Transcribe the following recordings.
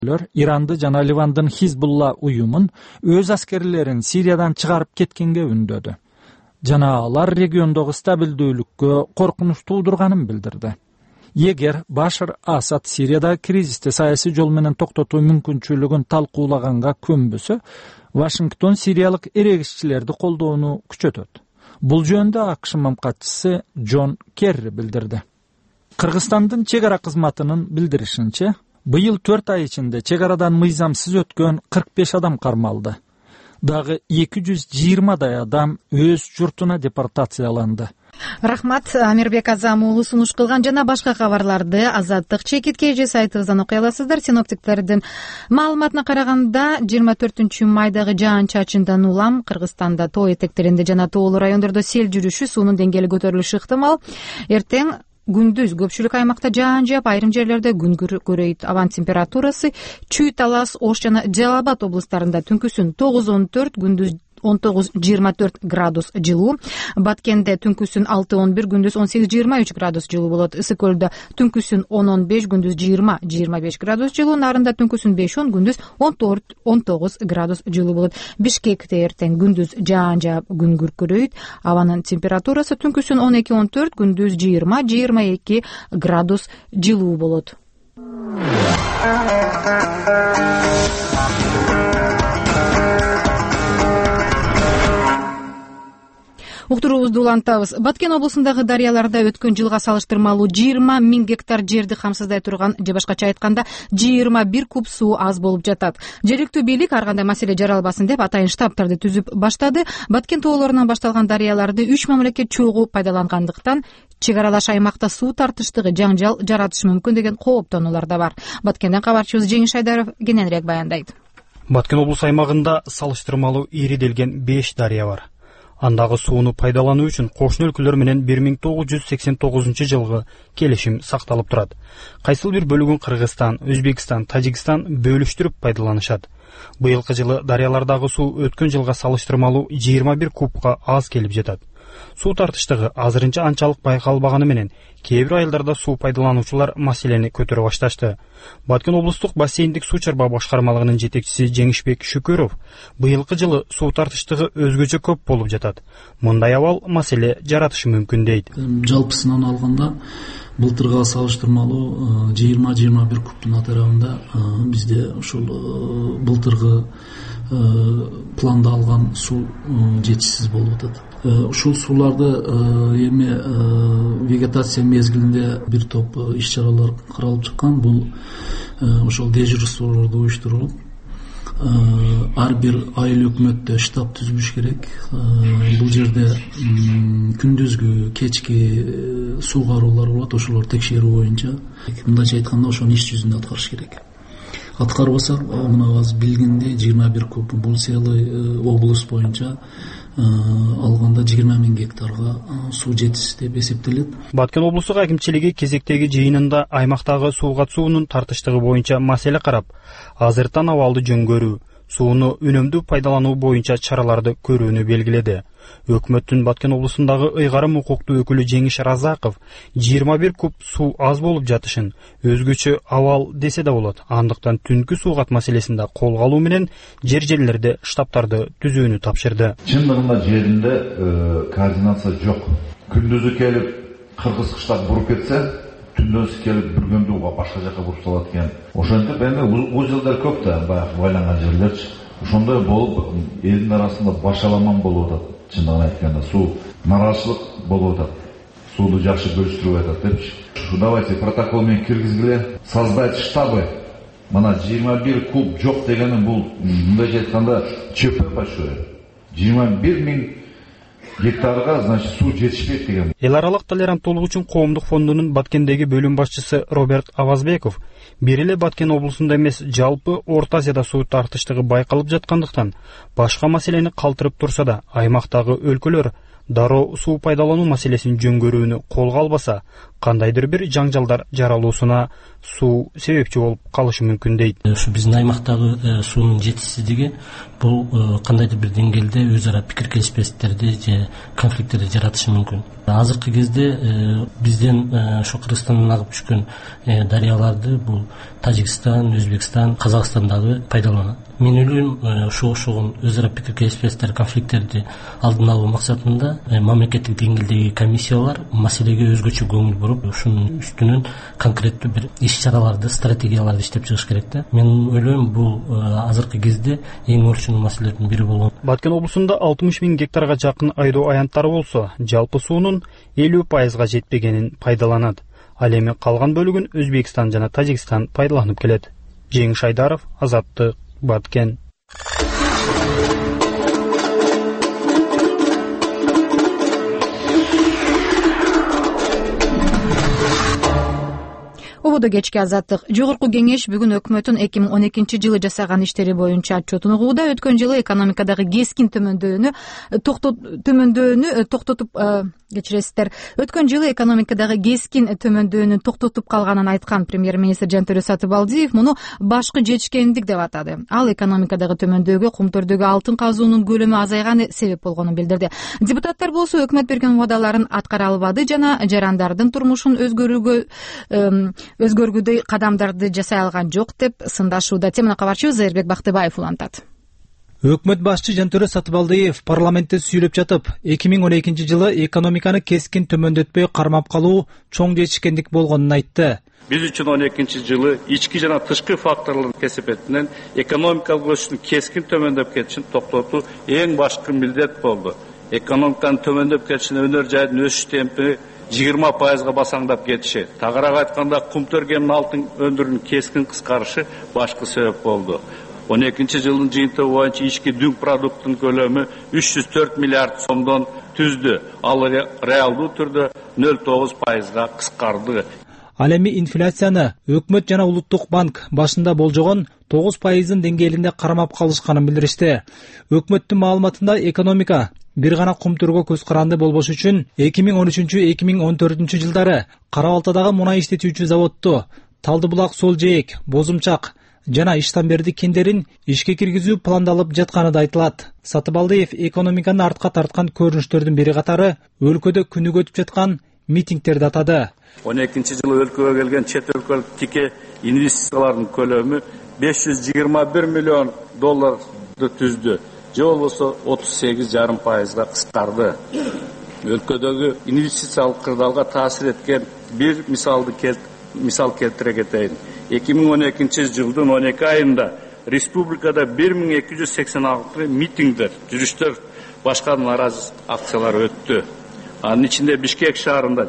Иранды жана Ливандын Хизбулла уюмун өз аскерлерин Сириядан чыгарып кеткенге үндөдү. Жана алар региондогу стабилдүүлүккө коркунуч туудурганын билдирди. Эгер Башар Асад Сирияда кризисти саясий жол менен токтотуу мүмкүнчүлүгүн талкуулаганга көнбөсө, Вашингтон сириялык эрегишчилерди колдоону күчөтөт. Бул жөнүндө АКШ мамкатчысы Джон Керри билдирди. Кыргызстандын чек ара кызматынын билдиришинче, быйыл 4 ай ичинде чек арадан мыйзамсыз өткөн 45 адам кармалды. Дагы 220 адам өз журтуна депортацияланды. Рахмат, Амирбек Азам уулу сунуш кылган. Жана башка кабарларды Азаттык чекитке же сайтыбыздан окуй аласыздар. Синоптиктердин маалыматына караганда 24-майдагы жаан-чачындан улам Кыргызстанда тоо этектеринде жана тоолуу райондордо сел жүрүшү, суунун деңгээли көтөрүлүшү ыктымал. Эртең күндүз көпчүлүк аймакта жаан жаап, айрым жерлерде күн көрөйт. Абан температурасы Чүй, Талас, Ош жана Жалал Абад облустарында түнкүсүн 9-14, күндүз 19-24 градус жылуу. Баткенде түнкүсүн 6-11, күндүз 18-23 градус жылуу болот. Ысык көлдө түнкүсүн 10-15, күндүз 20-25 градус жылуу. Нарында түнкүсүн 5-10, күндүз 14-19 градус жылуу болот. Бишкекте эртең күндүз жаан жаап, күн күркүрөйт. Абанын температурасы түнкүсүн 12-14, күндүз 20-22 градус жылуу болот. Уктуруубузду улантабыз. Баткен облусундагы дарыяларда өткөн жылга салыштырмалуу 20 000 гектар жерди камсыздай турган, же башкача айтканда 21 куб суу аз болуп жатат. Жергиликтүү бийлик ар кандай маселе жаралбасын деп атайын штабтарды түзүп баштады. Баткен тоолорунан башталган дарыяларды 3 мамлекет чогуу пайдалангандыктан чек аралаш аймакта суу тартыштыгы жаңжал жаратышы мүмкүн деген кооптонуулар да бар. Баткенден кабарчыбыз Жеңиш Айдаров кененирээк баяндайт. Баткен облус аймагында салыштырмалуу ириделген 5 дарыя бар. Андагы сууну пайдалануу үчүн кошуна өлкөлөр менен 1989 жылгы келишим сакталып турат. Кайсыл бир бөлүгүн Кыргызстан, Өзбекстан, Тажикстан бөлүштүрүп пайдаланышат. Быйылкы жылы дарыялардагы суу өткөн жылга салыштырмалуу 21 кубка аз келип жатат. Суу тартыштыгы азырынча анчалык байкалбаганы менен кээ бир айылдарда суу пайдалануучулар маселени көтөрө башташты. Баткен облустук бассейндик суу чарба башкармалыгынын жетекчиси Жеңишбек Шүкөров быйылкы жылы суу тартыштыгы өзгөчө көп болуп жатат. Мындай абал маселе жаратышы мүмкүн дейт. Жалпысынан алганда былтырга салыштырмалуу 20-21 кубтун атырабында бизде ушул былтыргы планда алган суу жетишсиз болуп атат. Ушул сууларды эми вегетация мезгилинде бир топ иш-чаралар каралып чыккан. Бул ошол дежурстволорду уюштуруп, ар бир айыл өкмөттө штаб түзүлүш керек. Бул жерде күндүзгү, кечки суугаруулар болот, ошолор текшерүү боюнча. Мындайча айтканда ошону иш жүзүндө аткарыш керек. Аткарбасак, мына азыр билгендей 21 куб, бул целый область боюнча алганда 20 000 гектарга суу жетишсиз деп эсептелет. Баткен облустук акимчилиги кезектеги жыйынында аймактагы суу катышуунун тартыштыгы боюнча маселе карап, азыртан абалды жөнгөрүү, сууну үнөмдүү пайдалануу боюнча чараларды көрүүнү белгиледи. Өкмөттүн Баткен облусундагы ыйгарым укуктуу өкүлү Жеңиш Разаков 21 куб суу аз болуп жатышын өзгөчө абал десе да болот. Андыктан түнкү суугат маселесинде колго алуу менен жерлерде штабтарды түзүүнү тапшырды. Чындыгында жеринде координация жок. Күндүзү келип кыргыз кыштап буруп кетсе, түндүз келип бүргөндүүгө башка жака буруп салат экен. Ошентип эми узелдер көп да, баягы байланган жерлерчи. Ошондой болуп элдин арасында башаламан болуп атат. Чындыгын айтканда суу нараазычылык болуп атат. Сууну жакшы бөлүштүрүп атат депчи. Давайте протокол менен киргизгиле. Создать штабы. Мына 21 куб жок дегени бул мындайча айтканда ЧП большое. 21 000 гектарга, значит, суу жетишпейт деген. Эл аралык толеранттуулук үчүн коомдук фондунун Баткендеги бөлүм башчысы Роберт Авазбеков бир эле Баткен облусунда эмес, жалпы Орто Азияда суу тартыштыгы байкалып жаткандыктан башка маселени калтырып турса да, аймактагы өлкөлөр дароо суу пайдалануу маселесин жөнгөрүүнү колго албаса, кандайдыр бир жаңжалдар жаралуусуна суу себепчи болуп калышы мүмкүн дейт. Ушу биздин аймактагы суунун жетишсиздиги бул кандайдыр бир деңгээлде өз ара пикир келишпестиктерди же конфликттерди жаратышы мүмкүн. Азыркы кезде бизден ушу Кыргызстандан агып түшкөн дарыяларды бул Тажикстан, Өзбекстан, Казакстан дагы пайдаланат. Мен ойлойм, ошого окшогон өз ара пикир келишпестиктер, конфликттерди алдын алуу максатында мамлекеттик деңгээлдеги комиссиялар маселеге өзгөчө көңүл буруп, ушунун үстүнөн конкреттүү бир иш-чараларды, стратегияларды иштеп чыгыш керек да. Мен ойлойм, бул азыркы кезде эң орчундуу маселелердин бири болгон. Баткен облусунда 60 000 гектарга жакын айдоо аянттары болсо, жалпы суунун 50% жетпегенин пайдаланат. Ал эми калган бөлүгүн Өзбекстан жана Тажикстан пайдаланып келет. Жеңиш Айдаров, Азаттык, Баткен. Убуду кечки Азаттык. Жогорку кеңеш бүгүн өкмөттүн 2012-жылы жасаган иштери боюнча отчетун угууда. Өткөн жылы экономикадагы кескин төмөндөөнү токтотуп кечиресиздер. Өткөн жылы экономикадагы кескин төмөндөөнү токтотуп калганын айткан премьер-министр Жантөрө Сатыбалдиев муну башкы жетишкендик деп атады. Ал экономикадагы төмөндөөгө кумтөрдөгү алтын казуунун көлөмү азайганы себеп болгонун билдирди. Депутаттар болсо өкмөт берген убадаларын аткара албады жана жарандардын турмушун өзгөргүдөй кадамдарды жасай алган жок деп сындашууда. Теманы кабарчыбыз Зайырбек Бактыбаев улантат. Өкмөт башчы Жантөрө Сатыбалдиев парламентте сүйлөп жатып, 2012 жылы экономиканы кескин төмөндөтпөй кармап калуу чоң жетишкендик болгонун айтты. Биз үчүн 12 жылы ички жана тышкы факторлордун кесепетинен экономикалык өсүштүн кескин төмөндөп кетишин токтотуу эң башкы милдет болду. Экономиканын төмөндөп кетишине өнөр жайдын өсүш темпи 20%га басаңдап кетиши, тагыраак айтканда кумтөр кеминин алтын өндүрүүнүн кескин кыскарышы башкы себеп болду. 12 жылдын жыйынтыгы боюнча ички дүң продукттун көлөмү 304 миллиард сомдон түздү, ал реалдуу түрдө 0,9%га кыскарды. Ал эми инфляцияны өкмөт жана Улуттук банк башында болжогон 9%-ын деңгээлинде кармап калышканын билдиришти. Өкмөттүн маалыматында экономика бир гана кумтурго көз каранды болбош үчүн 2013-2014 жылдары Кара Балтадагы мунай иштетүүчү заводду, Талдыбулак Сол Жээк, Бозумчак жана Иштанберди кендерин ишке киргизүү пландалып жатканы да айтылат. Сатыбалдиев экономиканы артка тарткан көрүнүштөрдүн бири катары өлкөдө күнүгө өтүп жаткан митингтерди атады. 12 жылы өлкөгө келген чет өлкөлүк тике инвестициялардын көлөмү 521 миллион долларды түздү, же болбосо 38,5%га кыскарды. Өлкөдөгү инвестициялык кырдаалга таасир эткен бир мисал келтире кетейин. 2012 жылдын 12 айында республикада 1286 митингдер, жүрүштөр, башка нааразы акциялар өттү. Анын ичинде Бишкек шаарында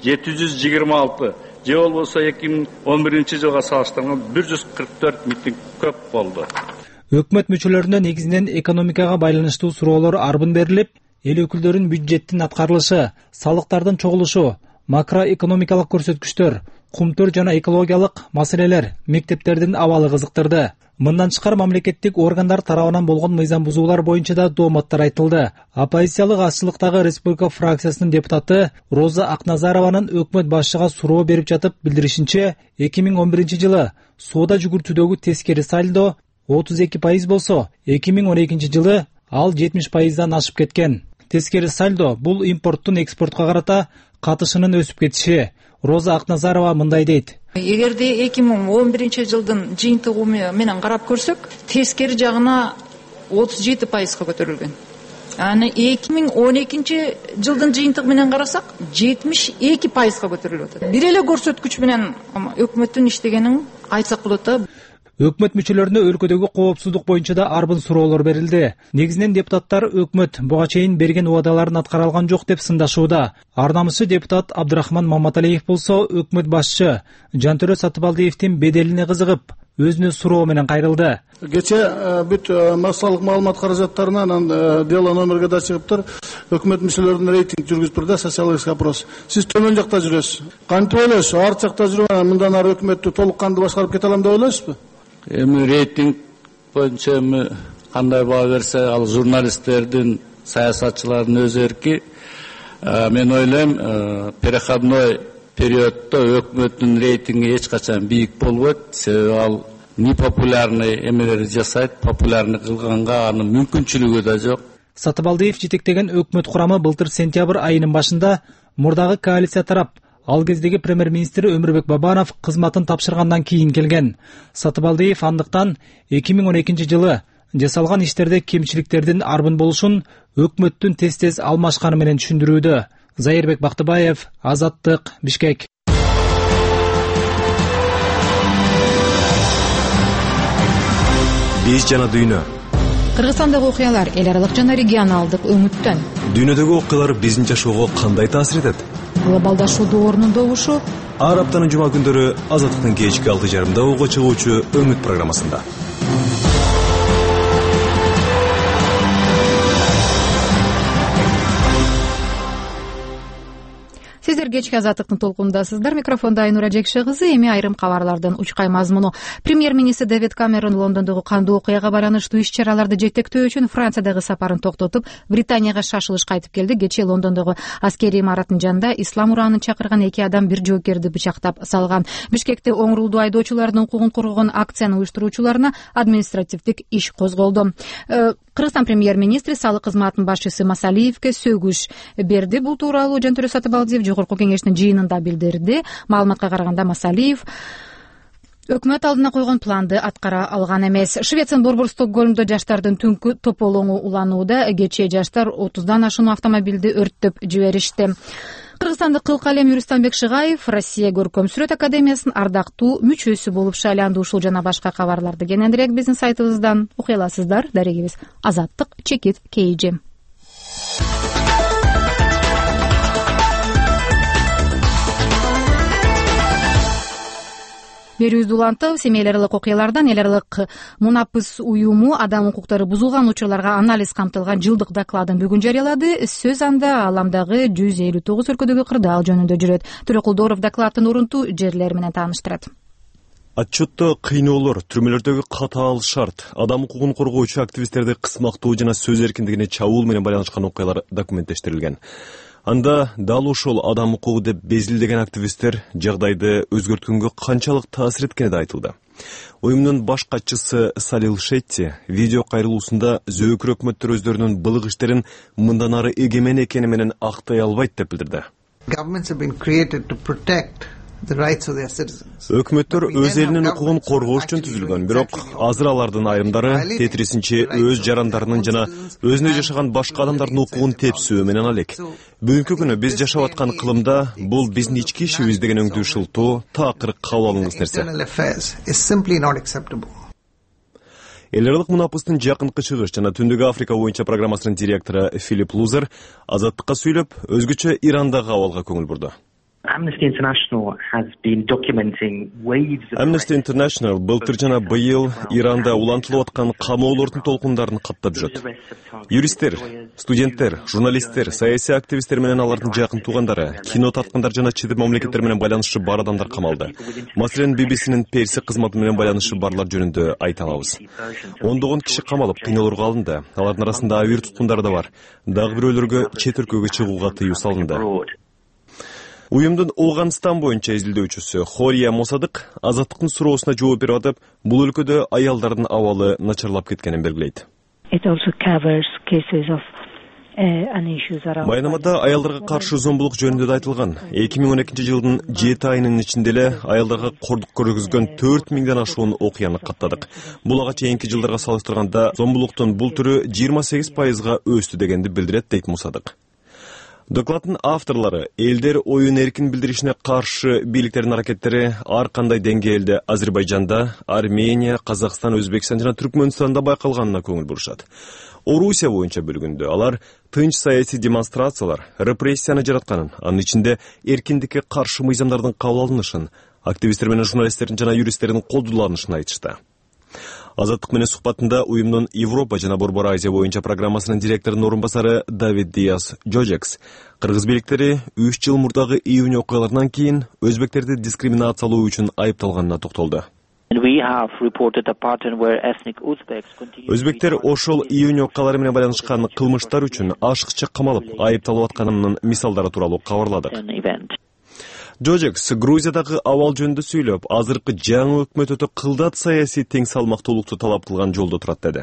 726, же болбосо 2011 жылга салыштырганда 144 митинг көп болду. Өкмөт мүчөлөрүнө негизинен экономикага байланыштуу суроолор арбын берилип, эл өкүлдөрүнүн бюджеттин аткарылышы, салыктардын чогулушу, макроэкономикалык көрсөткүчтөр, кумтөр жана экологиялык маселелер, мектептердин абалы кызыктырды. Мындан тышкары мамлекеттик органдар тарабынан болгон мыйзам бузуулар боюнча да дооматтар айтылды. Оппозициялык Азчылыктагы Республика фракциясынын депутаты Роза Акназарованын өкмөт башчыга суроо берип жатып билдиришинче, 2011 жылы соода жүгүртүүдөгү тескери сальдо 32% болсо, 2012 жылы ал 70%дан ашып кеткен. Тескери сальдо бул импорттун экспортко карата катышынын өсүп кетиши. Роза Акназарова мындай дейт. Эгерде 2011 жылдын жыйынтыгы менен карап көрсөк, тескери жагына 37%га көтөрүлгөн. Аны 2012 жылдын жыйынтыгы менен карасак, 72%га көтөрүлүп атат. Бир эле көрсөткүч менен өкмөттүн иштегенин айтсак болот да. Өкмөт мүчөлөрүнө өлкөдөгү коопсуздук боюнча да арбын суроолор берилди. Негизинен депутаттар өкмөт буга чейин берген убадаларын аткара алган жок деп сындашууда. Ар намысчы депутат Абдрахман Маматалиев болсо өкмөт башчы Жантөрө Сатыбалдиевдин беделине кызыгып, өзүнө суроо менен кайрылды. Кече бүт массалык маалымат каражаттарынан дело номерге да чыгыптыр. Өкмөт мүчөлөрүнүн рейтинг жүргүзүптүр да, социологический опрос. Сиз төмөн жакта жүрөсүз. Кантип ойлойсуз? Арт жакта жүрүп, мындан ары өкмөттү толук кандуу башкарып кете алам деп ойлойсузбу? Эми рейтинг боюнча кандай баа берсе, ал журналисттердин, саясатчылардын өз эрки. Мен ойлойм, переходной периодта өкмөттүн рейтинги эч качан бийик болбойт. Себеби ал непопулярный эмелерди жасайт, популярный кылганга анын мүмкүнчүлүгү да жок. Сатыбалдиев жетектеген өкмөт курамы былтыр сентябрь айынын башында мурдагы коалиция тарап, ал кездеги премьер-министр Өмүрбек Бабанов кызматын тапшыргандан кийин келген. Сатыбалдиев андыктан 2012 жылы жасалган иштерде кемчиликтердин арбын болушун өкмөттүн тез алмашканы менен түшүндүрүүдө. Зайырбек Бактыбаев, Азаттык, Бишкек. Биз жана дүйнө. Кыргызстандагы окуялар эл аралык жана регионалдык өңүттөн. Дүйнөдөгү окуялар биздин жашоого кандай таасир этет? Глобалдашуу орнун добушу. Ар аптанын жума күндөрү Азаттыктын кечки 6:30 ого чыгуучу Өңүт программасында. Сиздер кечки Азаттыктын толкундасыздар. Микрофонда Айнура Жекше кызы. Эми айрым кабарлардын учкай мазмуну. Премьер-министр Дэвид Камерон Лондондогу кандуу окуяга байланыштуу иш-чараларды жетектөө үчүн Франциядагы сапарын токтотуп, Британияга шашылыш кайтып келди. Кечээ Лондондогу аскерий имараттын жанында ислам ураанын чакырган 2 адам бир жоокерди бычактап салган. Бишкекте оң рулдуу айдоочулардын укугун коргогон акцияны уюштуруучуларына административдик иш козголду. Кыргызстан премьер-министри салык кызматынын башчысы Масалиевке сөгүш берди. Бул тууралуу Жантөрө Сатыбалдиев жогорку кеңештин жыйынында билдирди. Маалыматка караганда Масалиев өкмөт алдына койгон планды аткара алган эмес. Швециянын борбор Стокгольмдо жаштардын түнкү тополоңу уланууда. Кечээ жаштар 30дан ашуун автомобилди өрттөп жиберишти. Кыргызстандык кыл калем Юристанбек Шыгаев Россия көркөм сүрөт академиясынын ардактуу мүчөсү болуп шайланды. Ушул жана башка кабарларды кененирээк биздин сайтыбыздан окуй аласыздар. Дарегибиз Азаттык чекит KG. Берүүбүздү улантып, Семей аралык окуялардан эл аралык Мунапыс уюму адам укуктары бузулган учурларга анализ камтылган жылдык докладын бүгүн жарыялады. Сөз анда аламдагы 159 өлкөдөгү кырдаал жөнүндө жүрөт. Төрөкулдоров докладтын урунтуу жерлери менен тааныштырат. Отчетто кыйноолор, түрмөлөрдөгү катаал шарт, адам укугун коргоочу активисттерди кысмактоо жана сөз эркиндигине чабуул менен байланышкан окуялар документтештирилген. Анда дал ошол адам укугу деп безилдеген активисттер жагдайды өзгөрткөнгө канчалык таасир эткени да айтылды. Уюмдун баш катчысы Салил Шетти видео кайрылуусунда зөөкүр өкмөттөр өздөрүнүн былык иштерин мындан ары эгемен экени менен актай албайт деп билдирди. Өкмөттөр өз элинин укугун коргоош үчүн түзүлгөн, бирок азыр алардын айрымдары тетирисинче өз жарандарынын жана өзүнө жашаган башка адамдардын укугун тепсөө менен алек. Бүгүнкү күнү биз жашап аткан кылымда бул биздин ички ишибиз деген өңдүү шылтоо таакыр кабыл алынгыс нерсе. Эл аралык Мунапыстын жакынкы чыгыш жана Түндүк Африка боюнча программасынын директору Филипп Лузер Азаттыкка сүйлөп, өзгөчө Ирандагы абалга көңүл бурду. Amnesty International былтыр жана быйыл Иранда улантылып аткан камоолордун толкундарын каттап жүрөт. Юристтер, студенттер, журналисттер, саясий активисттер менен алардын жакын туугандары, кино тарткандар жана чет эл мамлекеттер менен байланышы бар адамдар камалды. Маселен, BBC-нин Перси кызматы менен байланышы барлар жөнүндө айта алабыз. Ондогон киши камалып, кыйноолорго алынды. Алардын арасында авир туткундары да бар. Дагы бирөөлөргө чет өлкөгө чыгууга тыюу салынды. Уюмдун Ооганстан боюнча изилдөөчүсү Хория Мосадык Азаттыктын суроосуна жооп берип атып, бул өлкөдө аялдардын абалы начарлап кеткенин белгилейт. Байнамада аялдарга каршы зомбулук жөнүндө да айтылган. 2012 жылдын 7 айынын ичинде эле аялдарга кордук көргөзгөн 4000ден ашуун окуяны каттадык. Бул ага чейинки жылдарга салыштырганда зомбулуктун бул түрү 28%га өстү дегенди билдирет, дейт Мусадык. Докладдын авторлары элдер оюн эркин билдиришине каршы бийликтердин аракеттери ар кандай деңгээлде Азербайжанда, Армения, Казакстан, Өзбекстан жана Түркмөнстанда байкалганына көңүл бурушат. Орусия боюнча бөлгөндө алар тынч саясий демонстрациялар, репрессияны жаратканын, анын ичинде эркиндикке каршы мыйзамдардын кабыл алынышын, активисттер менен журналисттердин жана юристтердин колдуланышын айтышты. Азаттык менен сухбатында уюмдун Европа жана Борбор Азия боюнча программасынын директорунун орун басары Давид Диас Джожекс кыргыз бийликтери 3 жыл мурдагы июнь окуяларынан кийин өзбектерди дискриминациялоо үчүн айыпталганына токтолду. Өзбектер ошол июнь окуялары менен байланышкан кылмыштар үчүн ашыкча камалып, айыпталып атканынын мисалдары тууралуу кабарладык. Жожекс Грузиядагы абал жөнүндө сүйлөп, азыркы жаңы өкмөт өтө кылдат саясий тең салмактуулукту талап кылган жолдо турат деди.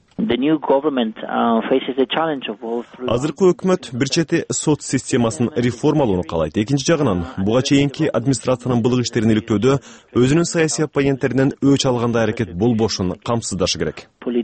Азыркы өкмөт бир чети сот системасын реформалоону каалайт. Экинчи жагынан буга чейинки администрациянын былык иштерин иликтөөдө өзүнүн саясий оппоненттеринен өч алгандай аракет болбошун камсыздашы керек.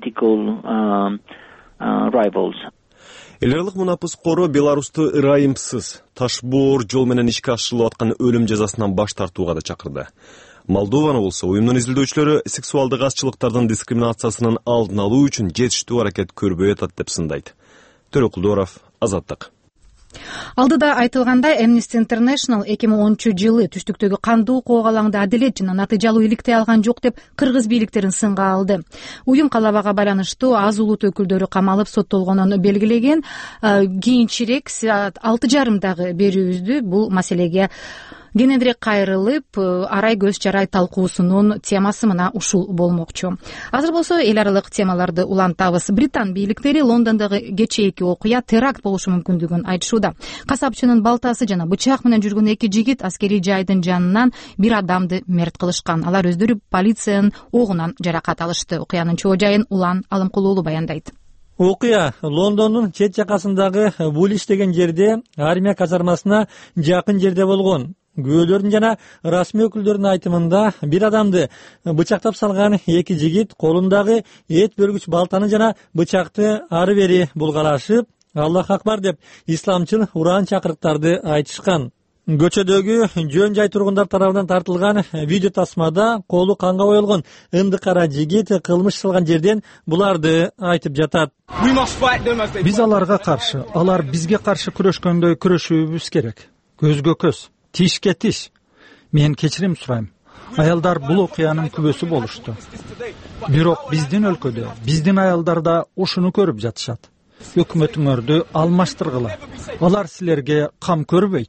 Эл аралык мунапыс кору Беларусту ырайымсыз таш боор жол менен ишке ашырылып аткан өлүм жазасынан баш тартууга да чакырды. Молдованы болсо уюмдун изилдөөчүлөрү сексуалдык азчылыктардын дискриминациясынын алдын алуу үчүн жетиштүү аракет көрбөй атат деп сындайт. Төрөкулдоров, Азаттык. Алдыда айтылгандай, Amnesty International 2010-жылы түштүктөгү кандуу коогалаңда адилет жана натыйжалуу иликтей алган жок деп кыргыз бийликтерин сынга алды. Уюм калабага байланыштуу аз улут өкүлдөрү камалып соттолгонун белгилеген. Кийинчерээк 6:30 берүүбүздү бул маселеге кененирээк кайрылып, арай көз жарай талкуусунун темасы мына ушул болмокчу. Азыр болсо эл аралык темаларды улантабыз. Британ бийликтери Лондондогу кечээки окуя теракт болушу мүмкүндүгүн айтышууда. Касапчынын балтасы жана бычак менен жүргөн эки жигит аскерий жайдын жанынан бир адамды мерт кылышкан. Алар өздөрү полициянын огунан жаракат алышты. Окуянын чоо жайын Улан Алымкулуулу баяндайт. Окуя Лондондун чет жакасындагы Булиш деген жерде, армия казармасына жакын жерде болгон. Күбөлөрдүн жана расмий өкүлдөрдүн айтымында бир адамды бычактап салган эки жигит колундагы эт бөлгүч балтаны жана бычакты ары бери булгалашып, Аллах акбар деп исламчыл уран чакырыктарды айтышкан. Көчөдөгү жөн жай тургундар тарабынан тартылган видео тасмада колу канга боелгон ынды кара жигит кылмыш кылган жерден буларды айтып жатат. Биз аларга каршы, алар бизге каршы күрөшкөндөй күрөшүүбүз керек. Көзгө көз, тишке тиш. Мен кечирим сурайм. Аялдар бул окуянын күбөсү болушту. Бирок биздин өлкөдө, биздин аялдар да ушуну көрүп жатышат. Өкмөтүңөрдү алмаштыргыла. Алар силерге кам көрбөйт.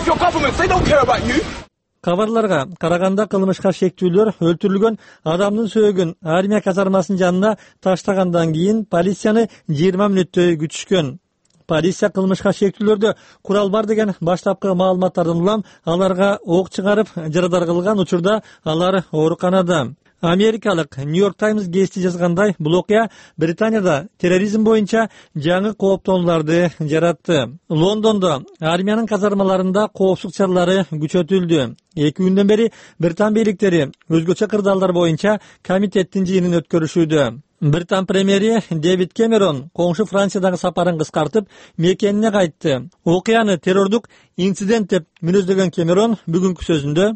Кабарларга караганда кылмышка шектүүлөр өлтүрүлгөн адамдын сөөгүн армия казармасынын жанына таштагандан кийин полицияны 20 мүнөттөй күтүшкөн. Полиция кылмышка шектүүлөрдө курал бар деген баштапкы маалыматтардан улам аларга ок чыгарып жарадар кылган учурда алар ооруканада. Америкалык New York Times гезити жазгандай, бул окуя Британияда терроризм боюнча жаңы кооптонуларды жаратты. Лондондо армиянын казармаларында коопсуздук чаралары күчөтүлдү. 2 күндөн бери Британ бийликтери өзгөчө кырдаалдар боюнча комитеттин жыйынын өткөрүшүүдө. Британ премьери Дэвид Кэмерон коңшу Франциядагы сапарын кыскартып, мекенине кайтты. Окуяны террордук инцидент деп мүнөздөгөн Кэмерон бүгүнкү сөзүндө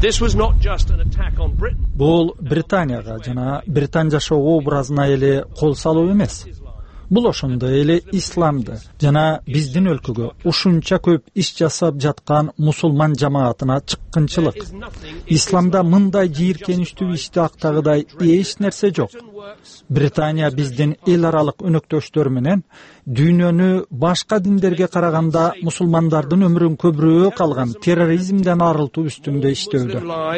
бул Британияга жана Британ жашоо образына эле кол салуу эмес. Бул ошондой эле исламды жана биздин өлкөгө ушунча көп иш жасап жаткан мусулман жамаатына чыккынчылык. Исламда мындай жийиркеничтүү ишти актагыдай эч нерсе жок. Британия биздин эл аралык өнөктөштөр менен дүйнөнү башка диндерге караганда мусулмандардын өмүрүн көбүрөөк алган терроризмден арылтуу үстүндө иштөөдө,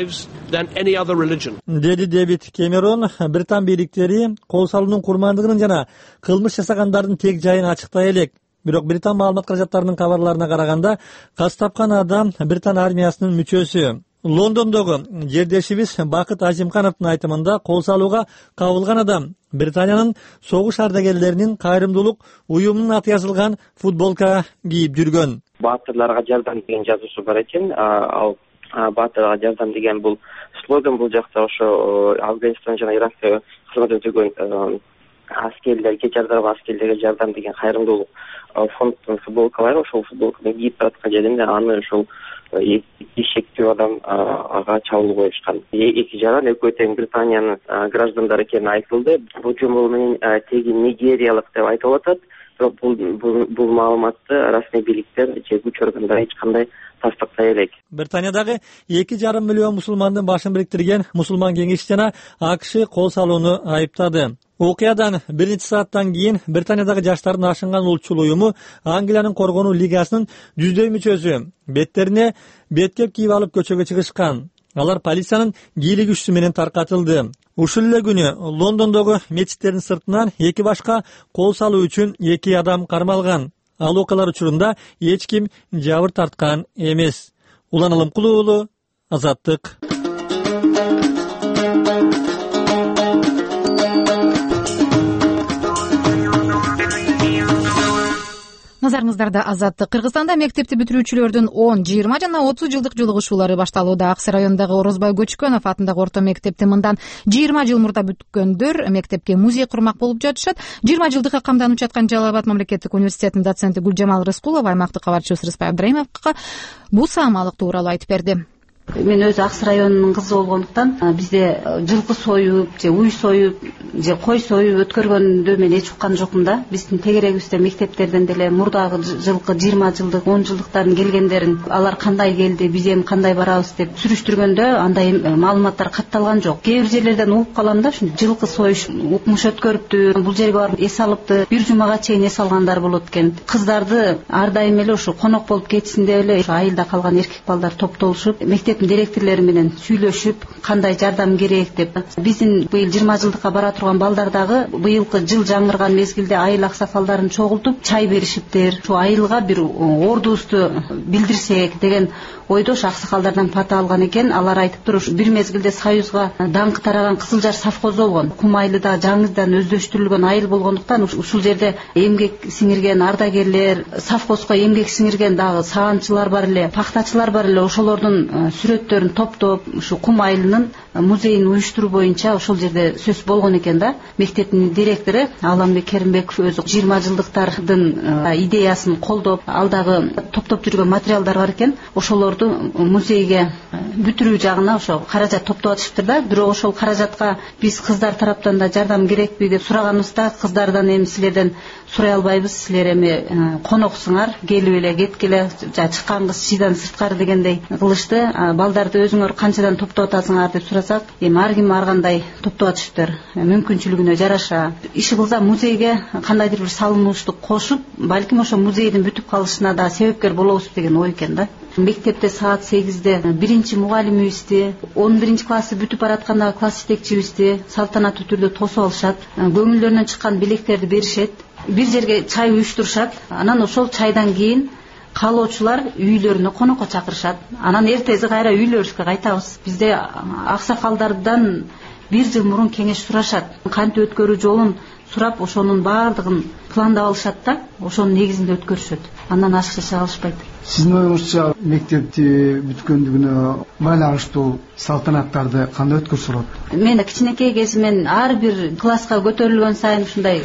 деди Дэвид Кэмерон. Британ бийликтери кол салуунун курмандыгын жана кылмыш жасагандардын тек жайын ачыктай элек. Бирок Британ маалымат каражаттарынын кабарларына караганда каз тапкан адам Британ армиясынын мүчөсү. Лондондогу жердешибиз Бакыт Ажимкановдун айтымында кол салууга кабылган адам Британиянын согуш ардагерлеринин кайрымдуулук уюмунун аты жазылган футболка кийип жүргөн. Баатырларга жардам деген жазуусу бар экен. Ал баатырларга жардам деген бул слоган бул жакта ошо Афганистан жана Иракта кызмат өтөгөн аскерлерге жардам деген кайрымдуулук фондунун футболкалары, ошол футболканы кийип бараткан жеринде аны ошол шектүү адам ага чабуул коюшкан. Эки жаган экөө тең Британиянын граждандары экени айтылды. Бул жумул менен теги нигериялык деп айтылып атат. Бирок бул маалыматты расмий бийликтер же күч органдары эч кандай тастыктай элек. Британиядагы 2,5 миллион мусулмандын башын бириктирген мусулман кеңеш жана АКШ кол салууну айыптады. Окуядан бир нече сааттан кийин Британиядагы жаштардын ашынган улутчул уюму Англиянын коргонуу лигасынын жүздөй мүчөсү беттерине беткеп кийип алып көчөгө чыгышкан. Алар полициянын кийлик күчүсү менен таркатылды. Ушул эле күнү Лондондогу мечиттердин сыртынан эки башка кол салуу үчүн 2 адам кармалган. Ал окуялар учурунда эч ким жабыр тарткан эмес. Улан Алымкулы уулу, Азаттык. Назарыңыздарда Азаттык. Кыргызстанда мектепти бүтүрүүчүлөрдүн 10, 20 жана 30 жылдык жолугушуулары башталууда. Аксы районундагы Орозбай Көчкөнов атындагы орто мектепти мындан 20 жыл мурда бүткөндөр мектепке музей курмак болуп жатышат. 20 жылдыкка камданып жаткан Жалал Абад мамлекеттик университетинин доценти Гүлжамал Рыскулова аймактык кабарчыбыз Рыспай Абдрайымовго бул саамалык тууралуу айтып берди. Мен өзү Аксы районунун кызы болгондуктан бизде жылкы союп же уй союп же кой союп өткөргөндү мен эч уккан жокмун да. Биздин тегерегибизде мектептерден деле мурдагы жылкы 20 жылдык 10 жылдыктардын келгендерин алар кандай келди, биз эми кандай барабыз деп сүрүштүргөндө андай маалыматтар катталган жок. Кээ бир жерлерден угуп калам да, ушул жылкы союш укмуш өткөрүптү, бул жерге барып эс алыптыр, бир жумага чейин эс алгандар болот экен. Кыздарды ар дайым эле ушу конок болуп кетсин деп эле айылда калган эркек балдар топтолушуп мектеп директорлори менен сүйлөшүп, кандай жардам керек деп. Биздин быйыл 20 жылдыкка бара турган балдар дагы быйылкы жыл жаңырган мезгилде айыл аксакалдарын чогултуп чай беришиптир. Шу айылга бир ордубузду билдирсек деген ойдо ошо аксакалдардан пата алган экен. Алар айтыптыр, ушу бир мезгилде Союзга даңкы тараган Кызыл Жар совхозу болгон. Кумайлыда жаңыдан өздөштүрүлгөн айыл болгондуктан ушул жерде эмгек сиңирген ардагерлер, совхозго эмгек сиңирген дагы саганчылар бар эле, пактачылар бар эле. Ошолордун сүрөттөрүн топтоп ушу Кум айылынын музейин уюштуруу боюнча ошол жерде сөз болгон экен да. Мектептин директору Аламбек Керимбеков өзү 20 жылдыктардын идеясын колдоп, алдагы топтоп жүргөн материалдар бар экен. Ошолорду музейге бүтүрүү жагына ошо каражат топтоп атышыптыр да. Бирок ошол каражатка биз кыздар тараптан да жардам керекпи деп сураганыбызда, кыздардан эми силерден сурай албайбыз, силер эми коноксуңар, келип эле кеткиле, чыккан кыз чийдан сырткары дегендей кылышты. Балдарды өзүңөр канчадан топтоп атасыңар деп сурасак, эми ар ким ар кандай топтоп атышыптыр, мүмкүнчүлүгүнө жараша. Иши кылса музейге кандайдыр бир салымыбызды кошуп, балким ошо музейдин бүтүп калышына да себепкер болобуз деген ой экен да. Мектепте саат 8-де биринчи мугалимибизди, 11-классы бүтүп бараткандагы класс жетекчибизди салтанаттуу түрдө тосуп алышат, көңүлдөрүнөн чыккан белектерди беришет, бир жерге чай уюштурушат. Анан ошол чайдан кийин каалоочулар үйлөрүнө конокко чакырышат. Анан эртеси кайра үйлөрүбүзгө кайтабыз. Бизде аксакалдардан бир жыл мурун кеңеш сурашат. Кантип өткөрүү жолун сурап, ошонун баардыгын пландап алышат да, ошонун негизинде өткөрүшөт. Андан ашык жашай алышпайт. Сиздин оюңузча мектепти бүткөндүгүнө байланыштуу салтанаттарды кандай өткөрсө болот? Мен кичинекей кезимен ар бир класска көтөрүлгөн сайын ушундай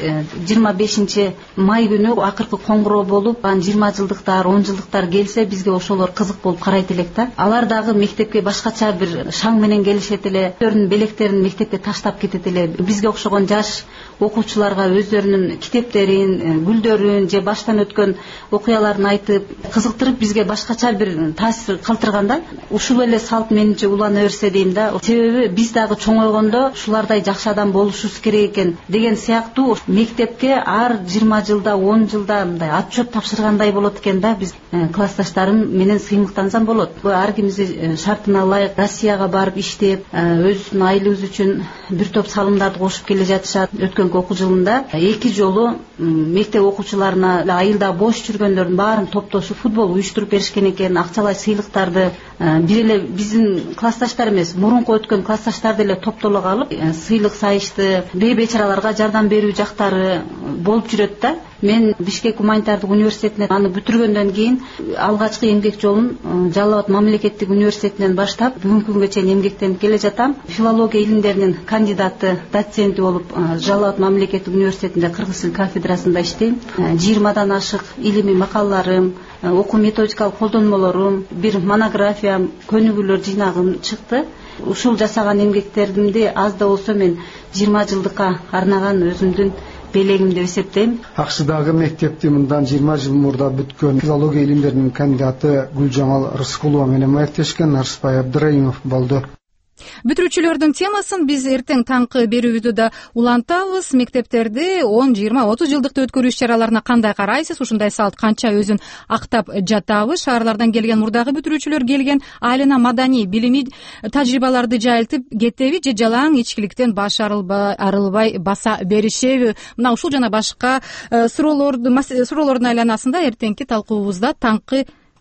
25 май күнү акыркы коңгуроо болуп, 20 жылдыктар, 10 жылдыктар келсе, бизге ошолор кызык болуп карайт элек да. Алар дагы мектепке башкача бир шаң менен келишет эле, өздөрүнүн белектерин мектепке таштап кетет эле. Бизге окшогон жаш окуучуларга өздөрүнүн китептерин, гүлдөрүн же баштан өткөн окуяларын айтып, кызыктырып, бизге башкача бир таасир калтырганда, ушул эле салт менимче улана берсе дейм да. Себеби биз дагы чоңойгондо ушулардай жакшы адам болушубуз керек экен деген сыяктуу мектепке ар 20 жылда, 10 жылда мындай отчет тапшыргандай болот экен да. Биз классташтарым менен сыймыктансам болот. Ар кимизи шартына ылайык Россияга барып иштеп, өзүбүздүн айылыбыз үчүн бир топ салымдарды кошуп келе жатышат. Өткөн окуу жылында 2 жолу мектеп окуучуларына айылда бош жүргөндөрдүн баарын топтошуп футбол уюштуруп беришкен экен, акчалай сыйлыктарды. Бир эле биздин классташтар эмес, мурунку өткөн классташтарды эле топтоло калып, сыйлык сайышты, бейбечараларга жардам берүү жактары болуп жүрөт да. Мен Бишкек гуманитардык университетине аны бүтүргөндөн кийин алгачкы эмгек жолун Жалал Абад мамлекеттик университетинен баштап бүгүнкү күнгө чейин эмгектенип келе жатам. Филология илимдеринин кандидаты, доценти болуп Жалал Абад мамлекеттик университетинде кыргыз тил кафедрасында иштейм. 20дан ашык илимий макалаларым, окуу методикалык колдонмолорум, бир монографиям, көнүгүүлөр жыйнагым чыкты. Ушул жасаган эмгектеримди аз да болсо мен 20 жылдыкка арнаган өзүмдүн белегим деп эсептейм. Акшыдагы мектепти мындан 20 жыл мурда бүткөн филология илимдеринин кандидаты Гүлжамал Рыскулова менен маектешкен Арыспай Абдрайымов болду. Бүтүрүүчүлөрдүн темасын биз эртең таңкы берүүбүздө да улантабыз. Мектептерди 10, 20, 30 жылдыкты өткөрүү иш-чараларына кандай карайсыз? Ушундай салт канча өзүн актап жатабы? Шаарлардан келген мурдагы бүтүрүүчүлөр келген айлана маданий, билимий тажрыйбаларды жайылтып кетеби же жалаң ичкиликтен баш арылбай баса беришеби? Мына ушул жана башка суроолордун айланасында эртеңки талкуубузда таңкы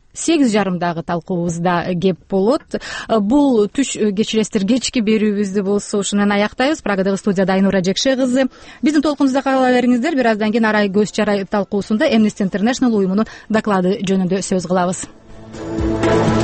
8:30 талкуубузда кеп болот. Бул түш кечиресиздер кечки берүүбүздү болсо ушу менен аяктайбыз. Прагадагы студияда Айнура Жекше кызы. Биздин толкунубузда кала бериңиздер. Бир аздан кийин Арай көз чарай талкуусунда Amnesty International уюмунун доклады жөнүндө сөз кылабыз.